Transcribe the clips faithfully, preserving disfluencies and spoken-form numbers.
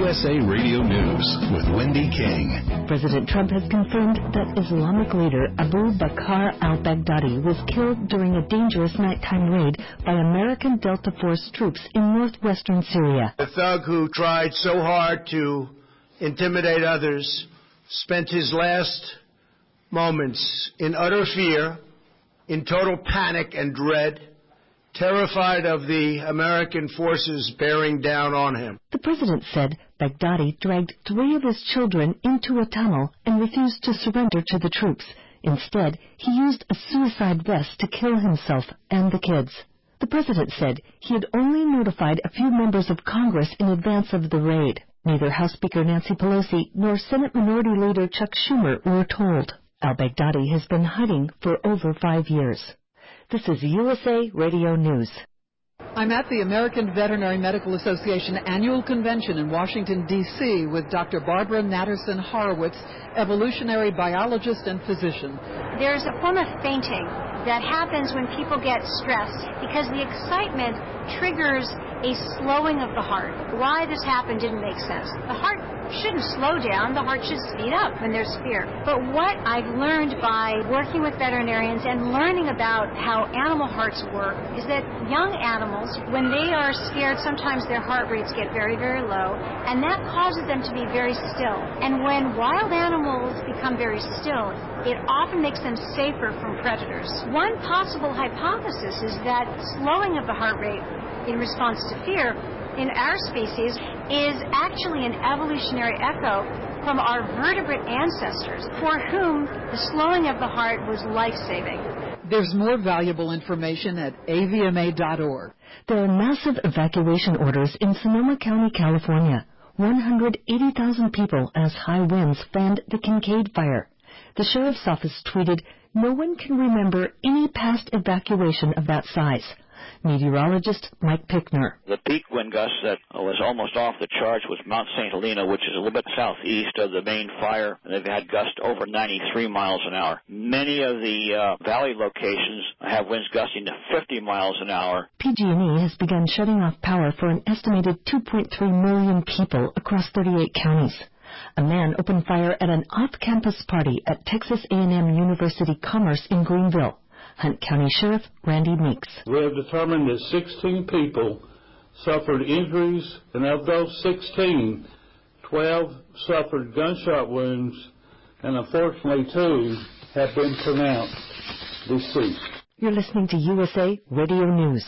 S A Radio News with Wendy King. President Trump has confirmed that Islamic leader Abu Bakr al-Baghdadi was killed during a dangerous nighttime raid by American Delta Force troops in northwestern Syria. The thug who tried so hard to intimidate others spent his last moments in utter fear, in total panic and dread, terrified of the American forces bearing down on him. The president said Baghdadi dragged three of his children into a tunnel and refused to surrender to the troops. Instead, he used a suicide vest to kill himself and the kids. The president said he had only notified a few members of Congress in advance of the raid. Neither House Speaker Nancy Pelosi nor Senate Minority Leader Chuck Schumer were told. Al-Baghdadi has been hiding for over five years. This is U S A Radio News. I'm at the American Veterinary Medical Association annual convention in Washington, D C with Doctor Barbara Natterson Horowitz, evolutionary biologist and physician. There's a form of fainting that happens when people get stressed because the excitement triggers a slowing of the heart. Why this happened didn't make sense. The heart shouldn't slow down. The heart should speed up when there's fear. But what I've learned by working with veterinarians and learning about how animal hearts work is that young animals, when they are scared, sometimes their heart rates get very, very low, and that causes them to be very still. And when wild animals become very still, it often makes them safer from predators. One possible hypothesis is that slowing of the heart rate in response to fear in our species is actually an evolutionary echo from our vertebrate ancestors for whom the slowing of the heart was life-saving. There's more valuable information at A V M A dot org. There are massive evacuation orders in Sonoma County, California. one hundred eighty thousand people as high winds fanned the Kincaid fire. The sheriff's office tweeted, "No one can remember any past evacuation of that size." Meteorologist Mike Pickner. The peak wind gust that was almost off the charts was Mount Saint Helena, which is a little bit southeast of the main fire. They've had gusts over ninety-three miles an hour. Many of the uh, valley locations have winds gusting to fifty miles an hour. P G and E has begun shutting off power for an estimated two point three million people across thirty-eight counties. A man opened fire at an off-campus party at Texas A and M University Commerce in Greenville. Hunt County Sheriff Randy Meeks. We have determined that sixteen people suffered injuries, and of those sixteen, twelve suffered gunshot wounds, and unfortunately two have been pronounced deceased. You're listening to U S A Radio News.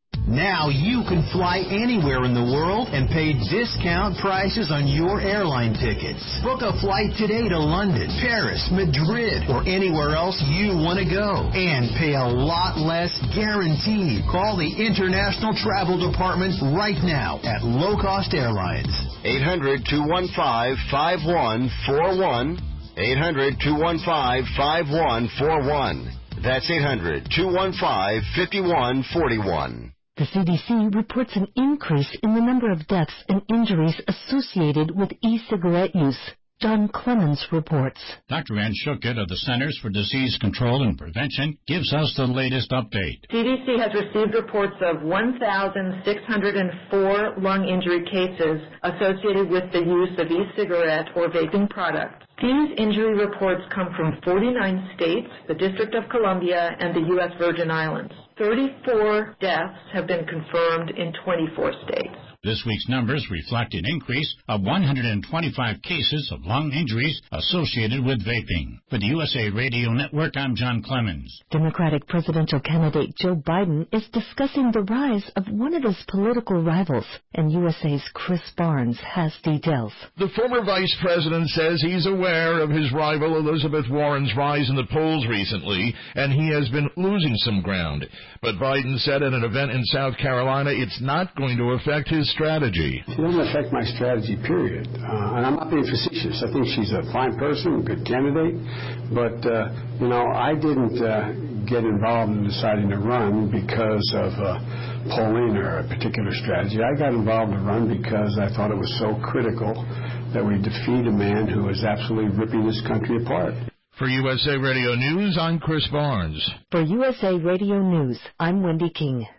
Now you can fly anywhere in the world and pay discount prices on your airline tickets. Book a flight today to London, Paris, Madrid, or anywhere else you want to go. And pay a lot less guaranteed. Call the International Travel Department right now at Low Cost Airlines. eight hundred, two one five, five one four one. eight hundred, two one five, five one four one. That's eight hundred, two one five, five one four one. The C D C reports an increase in the number of deaths and injuries associated with e-cigarette use. John Clemens reports. Doctor Ann Schuckett of the Centers for Disease Control and Prevention gives us the latest update. C D C has received reports of one thousand six hundred four lung injury cases associated with the use of e-cigarette or vaping products. These injury reports come from forty-nine states, the District of Columbia, and the U S Virgin Islands. thirty-four deaths have been confirmed in twenty-four states. This week's numbers reflect an increase of one hundred twenty-five cases of lung injuries associated with vaping. For the U S A Radio Network, I'm John Clemens. Democratic presidential candidate Joe Biden is discussing the rise of one of his political rivals, and U S A's Chris Barnes has details. The former vice president says he's aware of his rival Elizabeth Warren's rise in the polls recently, and he has been losing some ground. But Biden said at an event in South Carolina it's not going to affect his strategy. She doesn't affect my strategy, period. Uh, and I'm not being facetious. I think she's a fine person, a good candidate. But, uh, you know, I didn't uh, get involved in deciding to run because of uh, polling or a particular strategy. I got involved to run because I thought it was so critical that we defeat a man who is absolutely ripping this country apart. For U S A Radio News, I'm Chris Barnes. For U S A Radio News, I'm Wendy King.